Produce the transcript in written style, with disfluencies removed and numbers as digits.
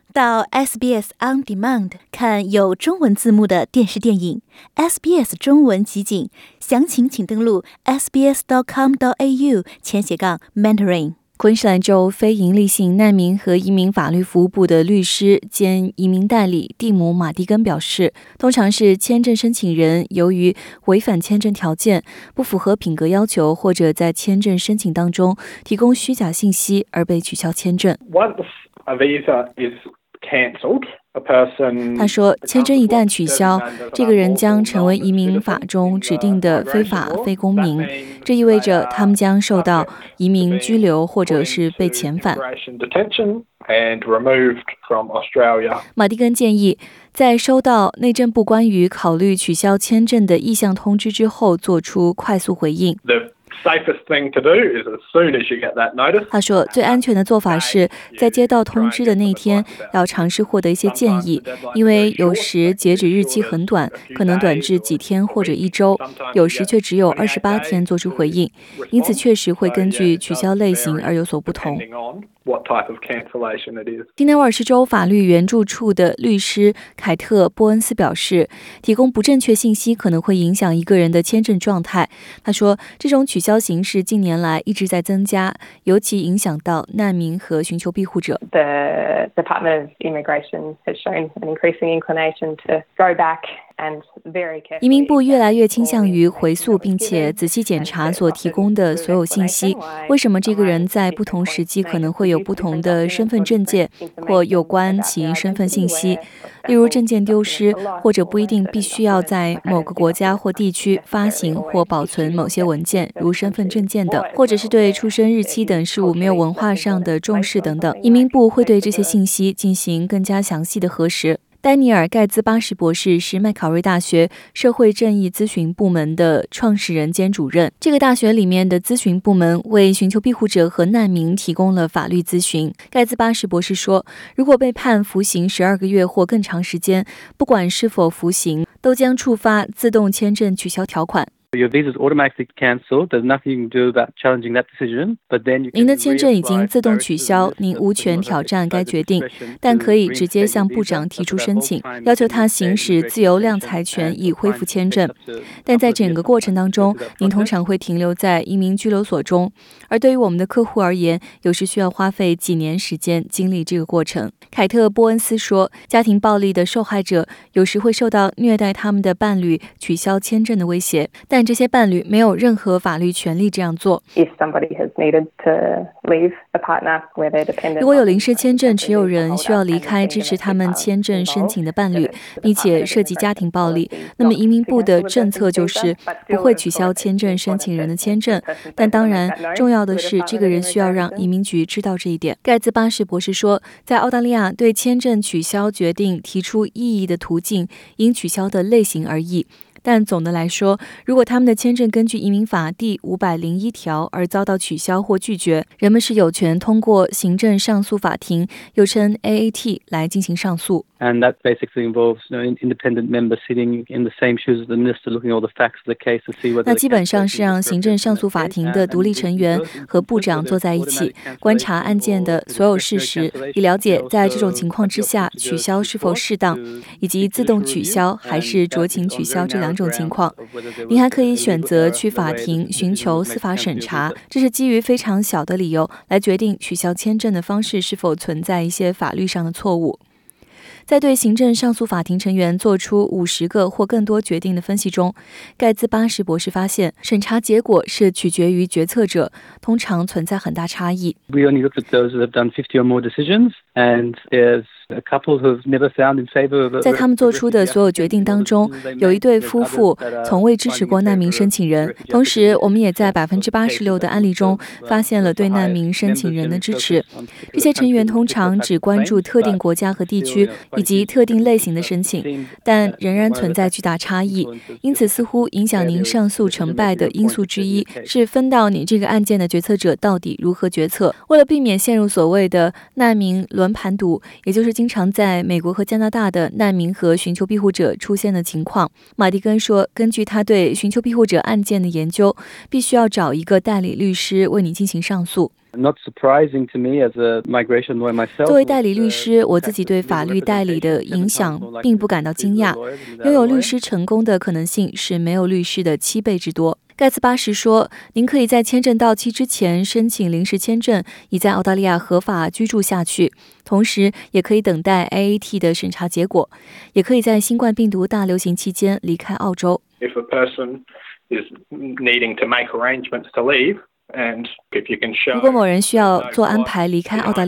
到 SBS On Demand 看有中文字幕的电视电影 SBS 中文集锦，详情请登录 sbs.com.au/Mandarin。昆士兰州非营利性难民和移民法律服务部的律师兼移民代理蒂姆·马蒂根表示，通常是签证申请人由于违反签证条件、不符合品格要求，或者在签证申请当中提供虚假信息而被取消签证。他说，签证一旦取消，这个人将成为移民法中指定的非法非公民，这意味着他们将受到移民拘留或者是被遣返。马蒂根建议，在收到内政部关于考虑取消签证的意向通知之后，做出快速回应。他说，最安全的做法是在接到通知的那天要尝试获得一些建议，因为有时截止日期很短，可能短至几天或者1周，有时却只有28天做出回应，因此确实会根据取消类型而有所不同。新南威尔士州法律援助处的律师凯特·波恩斯表示，提供不正确信息可能会影响一个人的签证状态。他说，这种取消形式近年来一直在增加，尤其影响到难民和寻求庇护者。 The Department of Immigration has shown an increasing inclination to go back 移民部越来越倾向于回溯并且仔细检查所提供的所有信息。为什么这个人在不同时期可能会有不同的身份证件或有关其身份信息，例如证件丢失，或者不一定必须要在某个国家或地区发行或保存某些文件，如身份证件等，或者是对出生日期等事物没有文化上的重视等等。移民部会对这些信息进行更加详细的核实。丹尼尔·盖兹巴什博士是麦考瑞大学社会正义咨询部门的创始人兼主任。这个大学里面的咨询部门为寻求庇护者和难民提供了法律咨询。盖兹巴什博士说，如果被判服刑12个月或更长时间，不管是否服刑，都将触发自动签证取消条款。您的签证已经自动取消，您无权挑战该决定，但可以直接向部长提出申请，要求他行使自由量裁权以恢复签证。但在整个过程当中，您通常会停留在移民拘留所中，而对于我们的客户而言，有时需要花费几年时间经历这个过程。凯特·波恩斯说，家庭暴力的受害者有时会受到虐待他们的伴侣取消签证的威胁，但这些伴侣没有任何法律权利这样做。如果有临时签证持有人需要离开支持他们签证申请的伴侣，并且涉及家庭暴力，那么移民部的政策就是不会取消签证申请人的签证，但当然重要的是这个人需要让移民局知道这一点。盖兹巴什博士说，在澳大利亚对签证取消决定提出异议的途径因取消的类型而异，但总的来说，如果他们的签证根据移民法第501条而遭到取消或拒绝，人们是有权通过行政上诉法庭，又称 AAT 来进行上诉。 And that basically involves an independent member sitting in the same shoes as the minister, looking at all the facts of the case to see whether. 那基本上是让行政上诉法庭的独立成员和部长坐在一起，观察案件的所有事实，以了解在这种情况之下取消是否适当，以及自动取消还是酌情取消这两种情况。您还可以选择去法庭寻求司法审查，这是基于非常小的理由来决定取消签证的方式是否存在一些法律上的错误。在对行政上诉法庭成员做出50个或更多决定的分析中，盖兹巴什博士发现，审查结果是取决于决策者，通常存在很大差异。 We only looked at those that have done 50 or more decisions, and there's a couple who've never found in favor of. 在他们做出的所有决定当中，有一对夫妇从未支持过难民申请人。同时，我们也在86%的案例中发现了对难民申请人的支持。这些成员通常只关注特定国家和地区以及特定类型的申请，但仍然存在巨大差异。因此，似乎影响您上诉成败的因素之一是分到你这个案件的决策者到底如何决策。为了避免陷入所谓的难民轮盘赌，也就是经常在美国和加拿大的难民和寻求庇护者出现的情况，马蒂根说，根据他对寻求庇护者案件的研究，必须要找一个代理律师为你进行上诉。 Not surprising to me as a migration lawyer myself. 作为代理律师，我自己对法律代理的影响并不感到惊讶。拥有律师成功的可能性是没有律师的7倍之多。盖茨巴什说：“您可以在签证到期之前申请临时签证，以在澳大利亚合法居住下去，同时也可以等待 AAT 的审查结果，也可以在新冠病毒大流行期间离开澳洲。” If a person is needing to make arrangements to leave, and if you can show 如果某人需要做安排离开澳大利亚